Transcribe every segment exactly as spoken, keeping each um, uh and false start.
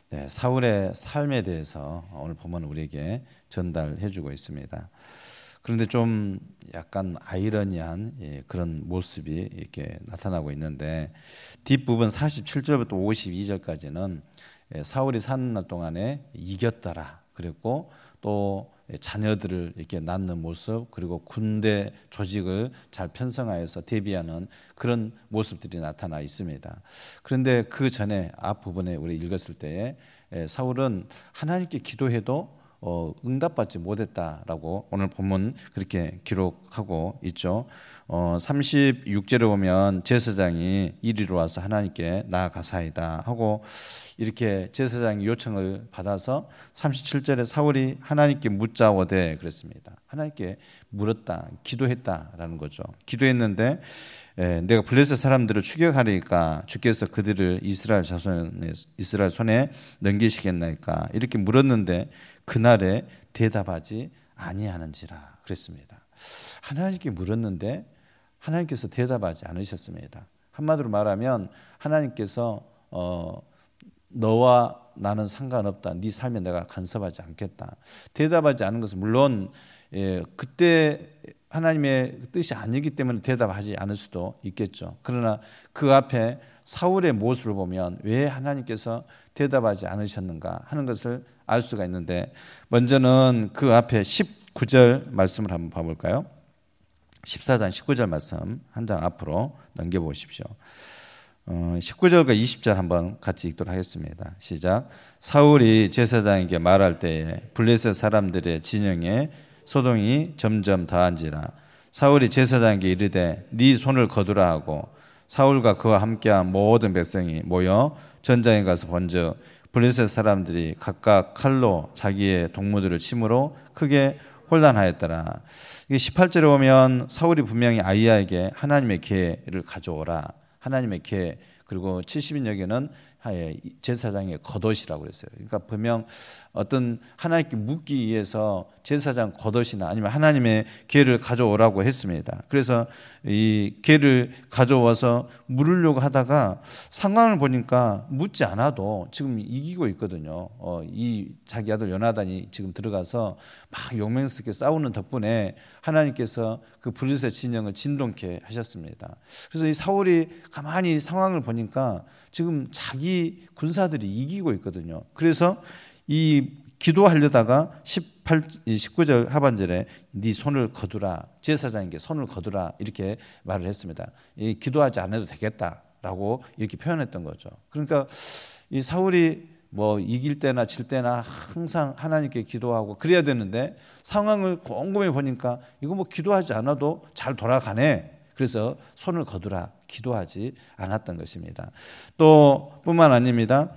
네, 사울의 삶에 대해서 오늘 본문 우리에게 전달해주고 있습니다. 그런데 좀 약간 아이러니한 예, 그런 모습이 이렇게 나타나고 있는데 뒷부분 사십칠 절부터 오십이 절까지는 예, 사울이 사는 날 동안에 이겼더라. 그리고 또 자녀들을 이렇게 낳는 모습, 그리고 군대 조직을 잘 편성하여서 대비하는 그런 모습들이 나타나 있습니다. 그런데 그 전에 앞부분에 우리 읽었을 때에 사울은 하나님께 기도해도 어, 응답받지 못했다라고 오늘 본문 그렇게 기록하고 있죠. 어, 삼십육 절에 보면 제사장이 이리로 와서 하나님께 나아가사이다 하고 이렇게 제사장이 요청을 받아서 삼십칠 절에 사울이 하나님께 묻자오되 그랬습니다. 하나님께 물었다, 기도했다라는 거죠. 기도했는데 에, 내가 블레셋 사람들을 추격하리까 주께서 그들을 이스라엘 자손의 이스라엘 손에 넘기시겠나이까 이렇게 물었는데 그날에 대답하지 아니하는지라 그랬습니다. 하나님께 물었는데 하나님께서 대답하지 않으셨습니다. 한마디로 말하면 하나님께서 어, 너와 나는 상관없다. 네 삶에 내가 간섭하지 않겠다. 대답하지 않은 것은 물론 예, 그때 하나님의 뜻이 아니기 때문에 대답하지 않을 수도 있겠죠. 그러나 그 앞에 사울의 모습을 보면 왜 하나님께서 대답하지 않으셨는가 하는 것을 알 수가 있는데 먼저는 그 앞에 십구 절 말씀을 한번 봐볼까요? 십사 장 십구 절 말씀 한 장 앞으로 넘겨보십시오. 어, 십구 절과 이십 절 한번 같이 읽도록 하겠습니다. 시작. 사울이 제사장에게 말할 때에 블레셋 사람들의 진영에 소동이 점점 더한지라 사울이 제사장에게 이르되 네 손을 거두라 하고 사울과 그와 함께한 모든 백성이 모여 전장에 가서 본즉 블레셋 사람들이 각각 칼로 자기의 동무들을 침으로 크게 혼란하였더라. 십팔 절에 보면 사울이 분명히 아이야에게 하나님의 계를 가져오라. 하나님의 계 그리고 칠십 인 여기는 제사장의 겉옷이라고 그랬어요. 그러니까 분명 어떤 하나님께 묻기 위해서 제사장 겉옷이나 아니면 하나님의 계를 가져오라고 했습니다. 그래서 이 계를 가져와서 물으려고 하다가 상황을 보니까 묻지 않아도 지금 이기고 있거든요. 어, 이 자기 아들 요나단이 지금 들어가서 막 용맹스럽게 싸우는 덕분에 하나님께서 그 블레셋 진영을 진동케 하셨습니다. 그래서 이 사울이 가만히 상황을 보니까 지금 자기 군사들이 이기고 있거든요. 그래서 이 기도하려다가 십팔, 십구 절 하반절에 네 손을 거두라, 제사장에게 손을 거두라 이렇게 말을 했습니다. 이 기도하지 않아도 되겠다라고 이렇게 표현했던 거죠. 그러니까 이 사울이 뭐 이길 때나 질 때나 항상 하나님께 기도하고 그래야 되는데 상황을 곰곰이 보니까 이거 뭐 기도하지 않아도 잘 돌아가네. 그래서 손을 거두라 기도하지 않았던 것입니다. 또 뿐만 아닙니다.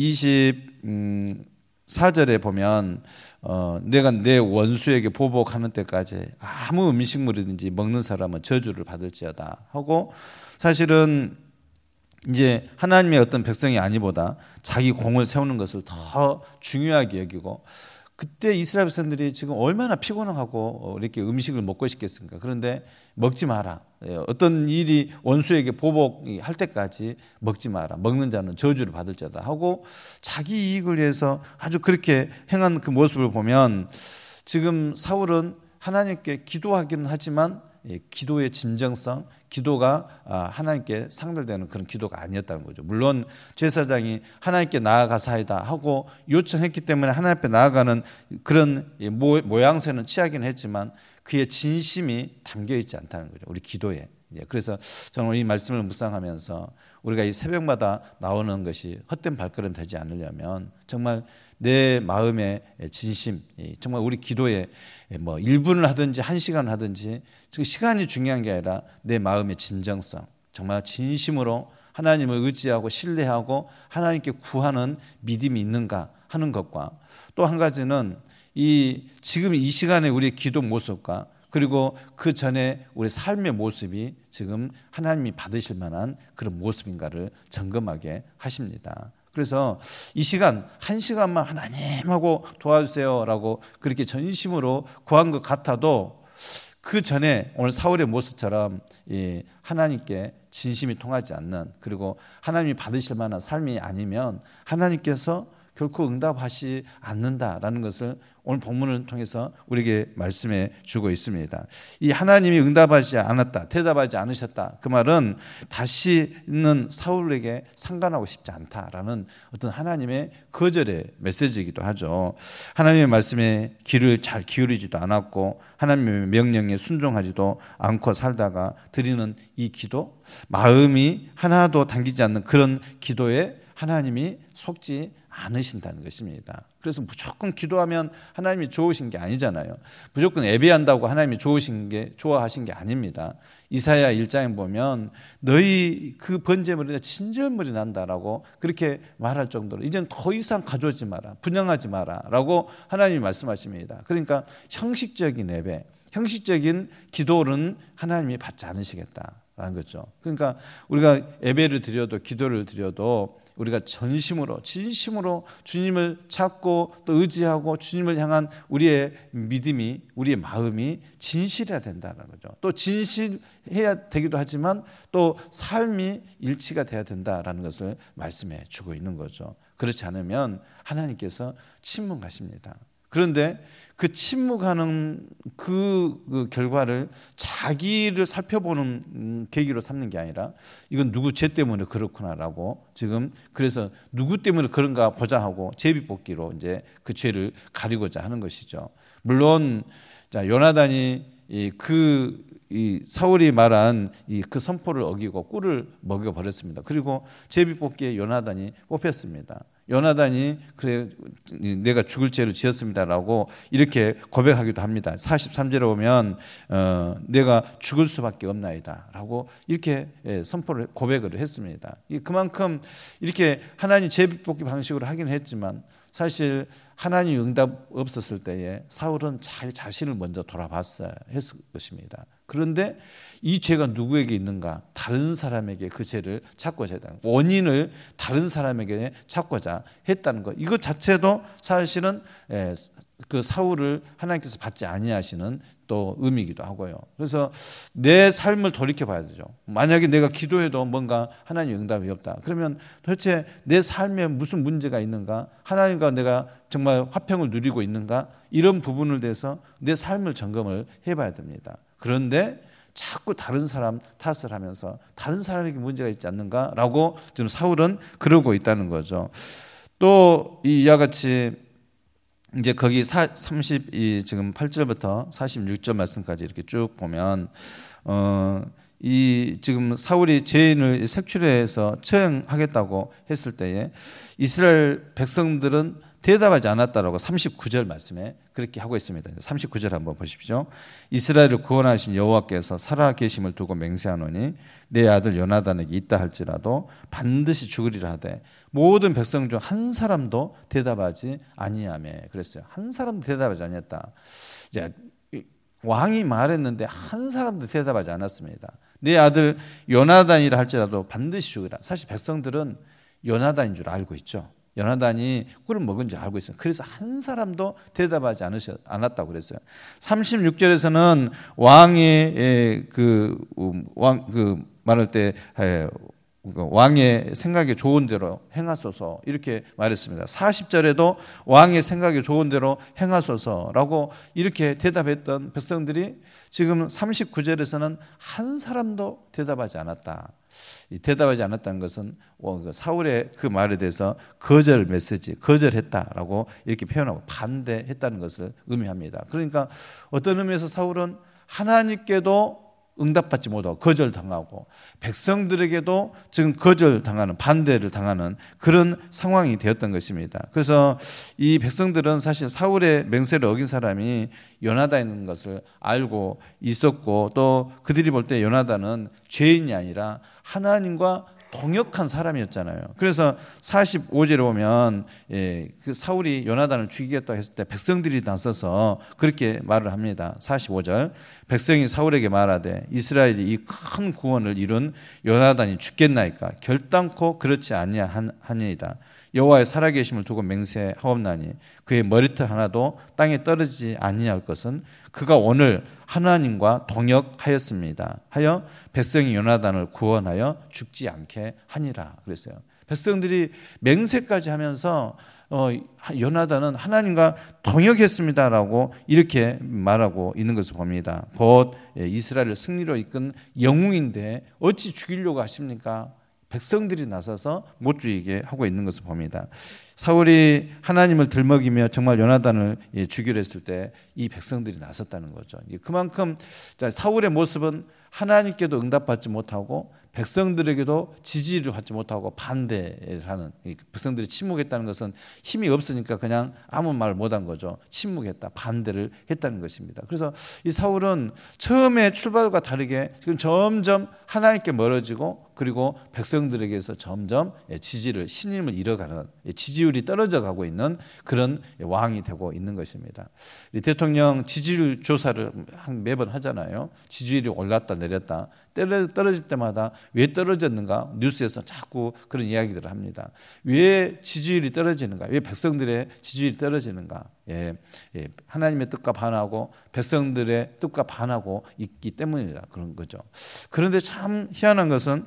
이십사 절에 보면 어, 내가 내 원수에게 보복하는 때까지 아무 음식물이든지 먹는 사람은 저주를 받을지어다 하고 사실은 이제 하나님의 어떤 백성이 아니보다 자기 공을 세우는 것을 더 중요하게 여기고 그때 이스라엘 백성들이 지금 얼마나 피곤하고 이렇게 음식을 먹고 싶겠습니까? 그런데 먹지 마라. 어떤 일이 원수에게 보복할 때까지 먹지 마라. 먹는 자는 저주를 받을 자다 하고 자기 이익을 위해서 아주 그렇게 행한 그 모습을 보면 지금 사울은 하나님께 기도하기는 하지만 기도의 진정성, 기도가 하나님께 상달되는 그런 기도가 아니었다는 거죠. 물론 제사장이 하나님께 나아가사이다 하고 요청했기 때문에 하나님 앞에 나아가는 그런 모양새는 취하긴 했지만 그의 진심이 담겨 있지 않다는 거죠. 우리 기도에. 그래서 저는 이 말씀을 묵상하면서 우리가 이 새벽마다 나오는 것이 헛된 발걸음 되지 않으려면 정말 내 마음의 진심, 정말 우리 기도에 뭐 일 분을 하든지 한 시간을 하든지 시간이 중요한 게 아니라 내 마음의 진정성, 정말 진심으로 하나님을 의지하고 신뢰하고 하나님께 구하는 믿음이 있는가 하는 것과 또 한 가지는 이 지금 이 시간에 우리의 기도 모습과 그리고 그 전에 우리 삶의 모습이 지금 하나님이 받으실 만한 그런 모습인가를 점검하게 하십니다. 그래서 이 시간 한 시간만 하나님하고 도와주세요라고 그렇게 전심으로 구한 것 같아도 그 전에 오늘 사울의 모습처럼 하나님께 진심이 통하지 않는 그리고 하나님이 받으실 만한 삶이 아니면 하나님께서 결코 응답하시 않는다라는 것을 오늘 본문을 통해서 우리에게 말씀해 주고 있습니다. 이 하나님이 응답하지 않았다, 대답하지 않으셨다, 그 말은 다시는 사울에게 상관하고 싶지 않다라는 어떤 하나님의 거절의 메시지이기도 하죠. 하나님의 말씀에 귀를 잘 기울이지도 않았고 하나님의 명령에 순종하지도 않고 살다가 드리는 이 기도, 마음이 하나도 당기지 않는 그런 기도에 하나님이 속지 않으신다는 것입니다. 그래서 무조건 기도하면 하나님이 좋으신 게 아니잖아요. 무조건 예배한다고 하나님이 좋으신 게 좋아하신 게 아닙니다. 이사야 일 장에 보면 너희 그 번제물에 친절물이 난다라고 그렇게 말할 정도로 이제는 더 이상 가져오지 마라, 분양하지 마라라고 하나님이 말씀하십니다. 그러니까 형식적인 예배, 형식적인 기도는 하나님이 받지 않으시겠다라는 거죠. 그러니까 우리가 예배를 드려도 기도를 드려도 우리가 전심으로 진심으로 주님을 찾고 또 의지하고 주님을 향한 우리의 믿음이, 우리의 마음이 진실해야 된다는 거죠. 또 진실해야 되기도 하지만 또 삶이 일치가 돼야 된다라는 것을 말씀해 주고 있는 거죠. 그렇지 않으면 하나님께서 침묵하십니다. 그런데 그 침묵하는 그, 그 결과를 자기를 살펴보는 계기로 삼는 게 아니라 이건 누구 죄 때문에 그렇구나라고 지금 그래서 누구 때문에 그런가 보자 하고 제비뽑기로 이제 그 죄를 가리고자 하는 것이죠. 물론 자 요나단이 이 그 이 사울이 말한 이 그 선포를 어기고 꿀을 먹여 버렸습니다. 그리고 제비뽑기에 요나단이 뽑혔습니다. 요나단이 그래 내가 죽을 죄를 지었습니다라고 이렇게 고백하기도 합니다. 사십삼 절에 보면 어, 내가 죽을 수밖에 없나이다라고 이렇게 선포를 고백을 했습니다. 그만큼 이렇게 하나님 제비뽑기 방식으로 하긴 했지만 사실 하나님 응답 없었을 때에 사울은 자기 자신을 먼저 돌아봤어야 했을 것입니다. 그런데 이 죄가 누구에게 있는가? 다른 사람에게 그 죄를 찾고자 했다는 것. 원인을 다른 사람에게 찾고자 했다는 것. 이것 자체도 사실은 그 사울을 하나님께서 받지 아니하시는 또 의미이기도 하고요. 그래서 내 삶을 돌이켜 봐야 되죠. 만약에 내가 기도해도 뭔가 하나님 응답이 없다. 그러면 도대체 내 삶에 무슨 문제가 있는가? 하나님과 내가 정말 화평을 누리고 있는가? 이런 부분을 대해서 내 삶을 점검을 해봐야 됩니다. 그런데 자꾸 다른 사람 탓을 하면서 다른 사람에게 문제가 있지 않는가라고 지금 사울은 그러고 있다는 거죠. 또 이와 같이 이제 거기 삼십이 지금 팔 절부터 사십육 절 말씀까지 이렇게 쭉 보면 어, 이 지금 사울이 죄인을 색출해서 처형하겠다고 했을 때에 이스라엘 백성들은 대답하지 않았다라고 삼십구 절 말씀에 그렇게 하고 있습니다. 삼십구 절 한번 보십시오. 이스라엘을 구원하신 여호와께서 살아 계심을 두고 맹세하노니 내 아들 요나단에게 있다 할지라도 반드시 죽으리라 하되 모든 백성 중 한 사람도 대답하지 아니하매 그랬어요. 한 사람도 대답하지 아니했다. 이제 왕이 말했는데 한 사람도 대답하지 않았습니다. 내 아들 요나단이라 할지라도 반드시 죽으라. 사실 백성들은 요나단인 줄 알고 있죠. 요나단이 꿀을 먹은 줄 알고 있어요. 그래서 한 사람도 대답하지 않으셨, 않았다고 그랬어요. 삼십육 절에서는 왕의 그, 왕, 그 말할 때 왕의 생각에 좋은 대로 행하소서 이렇게 말했습니다. 사십 절에도 왕의 생각에 좋은 대로 행하소서라고 이렇게 대답했던 백성들이 지금 삼십구 절에서는 한 사람도 대답하지 않았다. 이 대답하지 않았다는 것은 사울의 그 말에 대해서 거절 메시지, 거절했다라고 이렇게 표현하고 반대했다는 것을 의미합니다. 그러니까 어떤 의미에서 사울은 하나님께도 응답받지 못하고 거절당하고 백성들에게도 지금 거절당하는 반대를 당하는 그런 상황이 되었던 것입니다. 그래서 이 백성들은 사실 사울의 맹세를 어긴 사람이 요나단인 것을 알고 있었고 또 그들이 볼 때 요나단은 죄인이 아니라 하나님과 동역한 사람이었잖아요. 그래서 사십오 절에 보면 예, 그 사울이 요나단을 죽이겠다고 했을 때 백성들이 나서서 그렇게 말을 합니다. 사십오 절 백성이 사울에게 말하되 이스라엘이 이 큰 구원을 이룬 요나단이 죽겠나이까 결단코 그렇지 아니하니이다. 여호와의 살아계심을 두고 맹세하옵나니 그의 머리털 하나도 땅에 떨어지지 아니할 것은 그가 오늘 하나님과 동역하였습니다. 하여 백성이 요나단을 구원하여 죽지 않게 하니라 그랬어요. 백성들이 맹세까지 하면서 어, 요나단은 하나님과 동역했습니다라고 이렇게 말하고 있는 것을 봅니다. 곧 이스라엘을 승리로 이끈 영웅인데 어찌 죽이려고 하십니까? 백성들이 나서서 못 죽이게 하고 있는 것을 봅니다. 사울이 하나님을 들먹이며 정말 요나단을 죽이려 했을 때 이 백성들이 나섰다는 거죠. 그만큼 사울의 모습은 하나님께도 응답받지 못하고 백성들에게도 지지를 받지 못하고 반대를 하는, 백성들이 침묵했다는 것은 힘이 없으니까 그냥 아무 말 못한 거죠. 침묵했다, 반대를 했다는 것입니다. 그래서 이 사울은 처음에 출발과 다르게 지금 점점 하나님께 멀어지고 그리고 백성들에게서 점점 지지를, 신임을 잃어가는, 지지율이 떨어져 가고 있는 그런 왕이 되고 있는 것입니다. 대통령 지지율 조사를 매번 하잖아요. 지지율이 올랐다 내렸다. 떨어질 때마다 왜 떨어졌는가 뉴스에서 자꾸 그런 이야기들을 합니다. 왜 지지율이 떨어지는가? 왜 백성들의 지지율이 떨어지는가? 예, 예, 하나님의 뜻과 반하고 백성들의 뜻과 반하고 있기 때문이다, 그런 거죠. 그런데 참 희한한 것은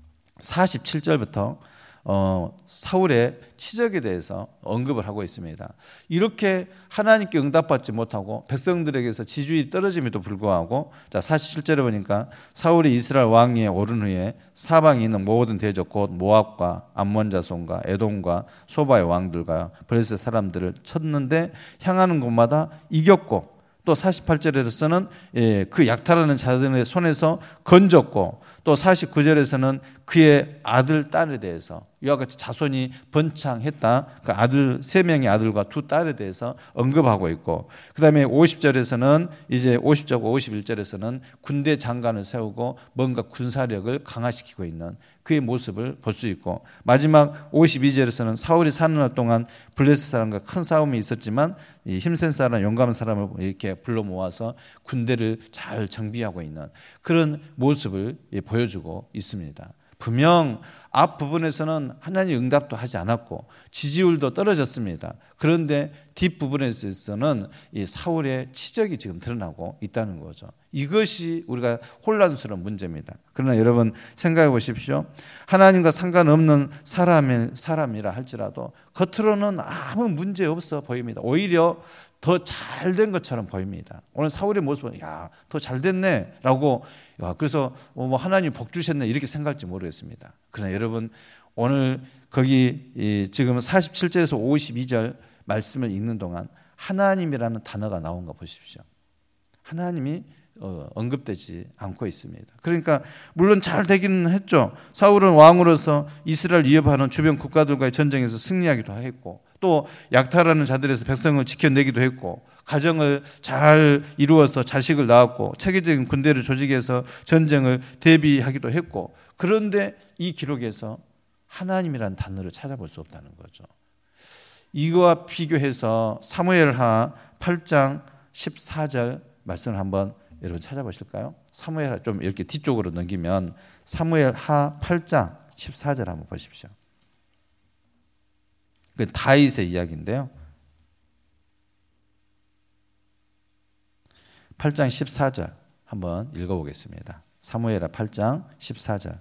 사십칠 절부터 어, 사울의 치적에 대해서 언급을 하고 있습니다. 이렇게 하나님께 응답받지 못하고 백성들에게서 지지율이 떨어짐에도 불구하고, 자 사십칠 절에 보니까 사울이 이스라엘 왕위에 오른 후에 사방에 있는 모든 대적 곧 모압과 암몬 자손과 에돔과 소바의 왕들과 블레셋 사람들을 쳤는데 향하는 곳마다 이겼고, 또 사십팔 절에서는 예, 그 약탈하는 자들의 손에서 건졌고, 또 사십구 절에서는 그의 아들, 딸에 대해서 이와 같이 자손이 번창했다, 그 아들 세 명의 아들과 두 딸에 대해서 언급하고 있고, 그 다음에 오십 절에서는 이제 오십 절과 오십일 절에서는 군대 장관을 세우고 뭔가 군사력을 강화시키고 있는 그의 모습을 볼 수 있고, 마지막 오십이 절에서는 사울이 사는 날 동안 블레셋 사람과 큰 싸움이 있었지만 이 힘센 사람, 용감한 사람을 이렇게 불러 모아서 군대를 잘 정비하고 있는 그런 모습을 보여주고 있습니다. 분명 앞 부분에서는 하나님 응답도 하지 않았고 지지율도 떨어졌습니다. 그런데 뒷 부분에서는 이 사울의 치적이 지금 드러나고 있다는 거죠. 이것이 우리가 혼란스러운 문제입니다. 그러나 여러분 생각해 보십시오. 하나님과 상관없는 사람의, 사람이라 할지라도 겉으로는 아무 문제 없어 보입니다. 오히려 더 잘된 것처럼 보입니다. 오늘 사울의 모습은 야, 더 잘됐네 라고, 야, 그래서 뭐 하나님 복 주셨네 이렇게 생각할지 모르겠습니다. 그러나 여러분 오늘 거기 지금 사십칠 절에서 오십이 절 말씀을 읽는 동안 하나님이라는 단어가 나온 거 보십시오. 하나님이 언급되지 않고 있습니다. 그러니까 물론 잘 되기는 했죠. 사울은 왕으로서 이스라엘 위협하는 주변 국가들과의 전쟁에서 승리하기도 했고, 또 약탈하는 자들에서 백성을 지켜내기도 했고, 가정을 잘 이루어서 자식을 낳았고, 체계적인 군대를 조직해서 전쟁을 대비하기도 했고, 그런데 이 기록에서 하나님이라는 단어를 찾아볼 수 없다는 거죠. 이거와 비교해서 사무엘하 팔 장 십사 절 말씀을 한번 여러분 찾아보실까요? 사무엘하 좀 이렇게 뒤쪽으로 넘기면 사무엘하 팔 장 십사 절 한번 보십시오. 그 다윗의 이야기인데요. 팔 장 십사 절 한번 읽어보겠습니다. 사무엘하 팔 장 십사 절.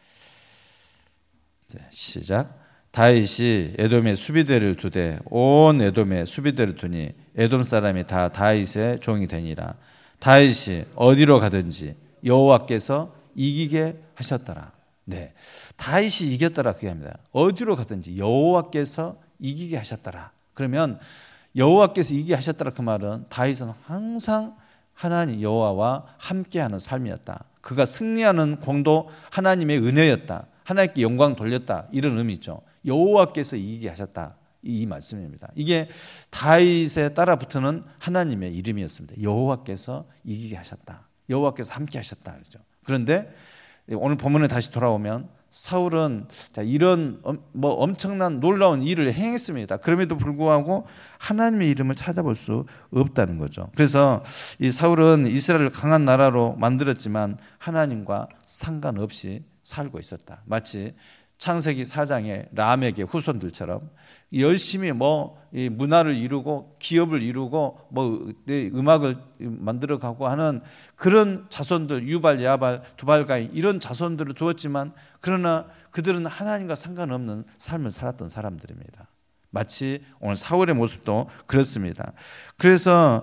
시작. 다윗이 에돔에 수비대를 두되 온 에돔에 수비대를 두니 에돔 사람이 다 다윗의 종이 되니라. 다윗이 어디로 가든지 여호와께서 이기게 하셨더라. 네, 다윗이 이겼더라 그게 합니다. 어디로 가든지 여호와께서 이기게 하셨더라. 그러면 여호와께서 이기게 하셨더라 그 말은 다윗은 항상 하나님 여호와와 함께하는 삶이었다. 그가 승리하는 공도 하나님의 은혜였다. 하나님께 영광 돌렸다. 이런 의미죠. 여호와께서 이기게 하셨다. 이 말씀입니다. 이게 다윗에 따라 붙는 하나님의 이름이었습니다. 여호와께서 이기게 하셨다. 여호와께서 함께 하셨다. 그렇죠. 그런데 오늘 본문에 다시 돌아오면 사울은 이런 뭐 엄청난 놀라운 일을 행했습니다. 그럼에도 불구하고 하나님의 이름을 찾아볼 수 없다는 거죠. 그래서 이 사울은 이스라엘을 강한 나라로 만들었지만 하나님과 상관없이 살고 있었다. 마치 창세기 사 장의 람에게 후손들처럼 열심히 뭐 문화를 이루고 기업을 이루고 뭐 음악을 만들어가고 하는 그런 자손들, 유발, 야발, 두발가인 이런 자손들을 두었지만 그러나 그들은 하나님과 상관없는 삶을 살았던 사람들입니다. 마치 오늘 사울의 모습도 그렇습니다. 그래서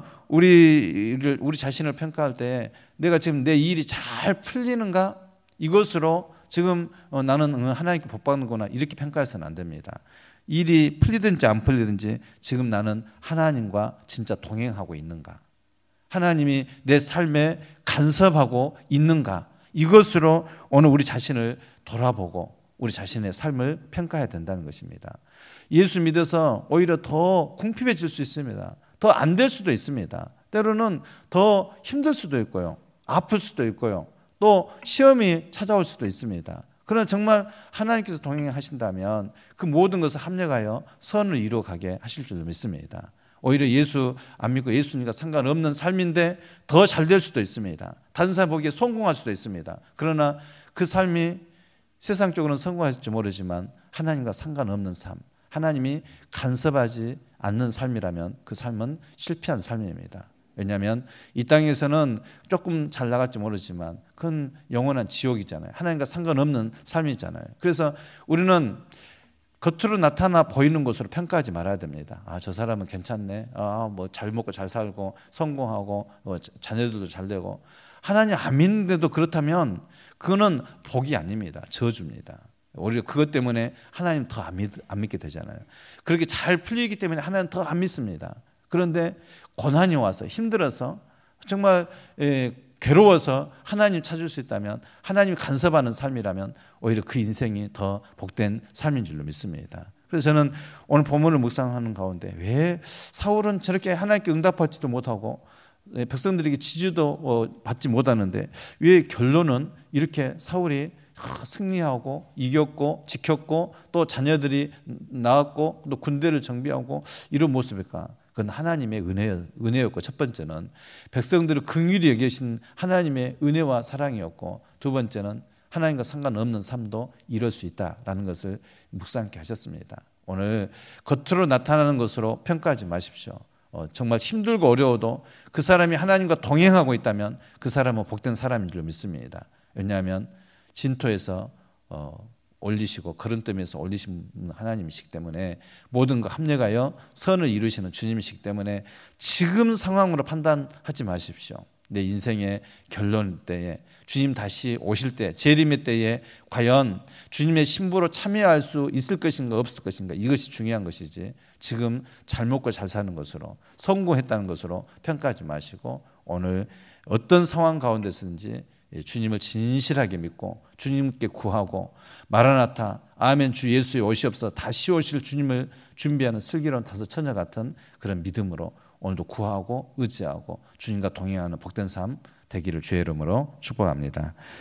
우리를 우리 자신을 평가할 때 내가 지금 내 일이 잘 풀리는가? 이것으로 지금 나는 하나님께 복받는구나 이렇게 평가해서는 안 됩니다. 일이 풀리든지 안 풀리든지 지금 나는 하나님과 진짜 동행하고 있는가? 하나님이 내 삶에 간섭하고 있는가? 이것으로 오늘 우리 자신을 돌아보고 우리 자신의 삶을 평가해야 된다는 것입니다. 예수 믿어서 오히려 더 궁핍해질 수 있습니다. 더 안 될 수도 있습니다. 때로는 더 힘들 수도 있고요. 아플 수도 있고요. 또 시험이 찾아올 수도 있습니다. 그러나 정말 하나님께서 동행하신다면 그 모든 것을 합력하여 선을 이루어가게 하실 줄 믿습니다. 오히려 예수 안 믿고 예수님과 상관없는 삶인데 더 잘 될 수도 있습니다. 다른 사람 보기에 성공할 수도 있습니다. 그러나 그 삶이 세상적으로는 성공할지 모르지만 하나님과 상관없는 삶, 하나님이 간섭하지 않는 삶이라면 그 삶은 실패한 삶입니다. 왜냐하면 이 땅에서는 조금 잘 나갈지 모르지만 그건 영원한 지옥이잖아요. 하나님과 상관없는 삶이잖아요. 그래서 우리는 겉으로 나타나 보이는 것으로 평가하지 말아야 됩니다. 아, 저 사람은 괜찮네. 아, 뭐 잘 먹고 잘 살고 성공하고 뭐 자녀들도 잘 되고. 하나님 안 믿는데도 그렇다면 그거는 복이 아닙니다. 저주입니다. 오히려 그것 때문에 하나님 더 안 믿, 안 믿게 되잖아요. 그렇게 잘 풀리기 때문에 하나님 더 안 믿습니다. 그런데 고난이 와서 힘들어서 정말 예, 괴로워서 하나님 찾을 수 있다면 하나님이 간섭하는 삶이라면 오히려 그 인생이 더 복된 삶인 줄로 믿습니다. 그래서 저는 오늘 본문을 묵상하는 가운데 왜 사울은 저렇게 하나님께 응답받지도 못하고 백성들에게 지지도 받지 못하는데 왜 결론은 이렇게 사울이 승리하고 이겼고 지켰고 또 자녀들이 낳았고 또 군대를 정비하고 이런 모습일까? 그건 하나님의 은혜, 은혜였고 첫 번째는 백성들을 긍휼히 여기신 하나님의 은혜와 사랑이었고 두 번째는 하나님과 상관없는 삶도 이룰 수 있다라는 것을 묵상케 하셨습니다. 오늘 겉으로 나타나는 것으로 평가하지 마십시오. 어, 정말 힘들고 어려워도 그 사람이 하나님과 동행하고 있다면 그 사람은 복된 사람인 줄 믿습니다. 왜냐하면 진토에서 어, 올리시고 거름더미에서 올리신 하나님이시기 때문에 모든 거 합력하여 선을 이루시는 주님이시기 때문에 지금 상황으로 판단하지 마십시오. 내 인생의 결론 때에 주님 다시 오실 때 재림의 때에 과연 주님의 신부로 참여할 수 있을 것인가 없을 것인가 이것이 중요한 것이지 지금 잘 먹고 잘 사는 것으로 성공했다는 것으로 평가하지 마시고 오늘 어떤 상황 가운데서든지 주님을 진실하게 믿고 주님께 구하고 마라나타 아멘 주 예수의 오시옵소서 다시 오실 주님을 준비하는 슬기로운 다섯 처녀 같은 그런 믿음으로 오늘도 구하고 의지하고 주님과 동행하는 복된 삶 되기를 주의 이름으로 축복합니다.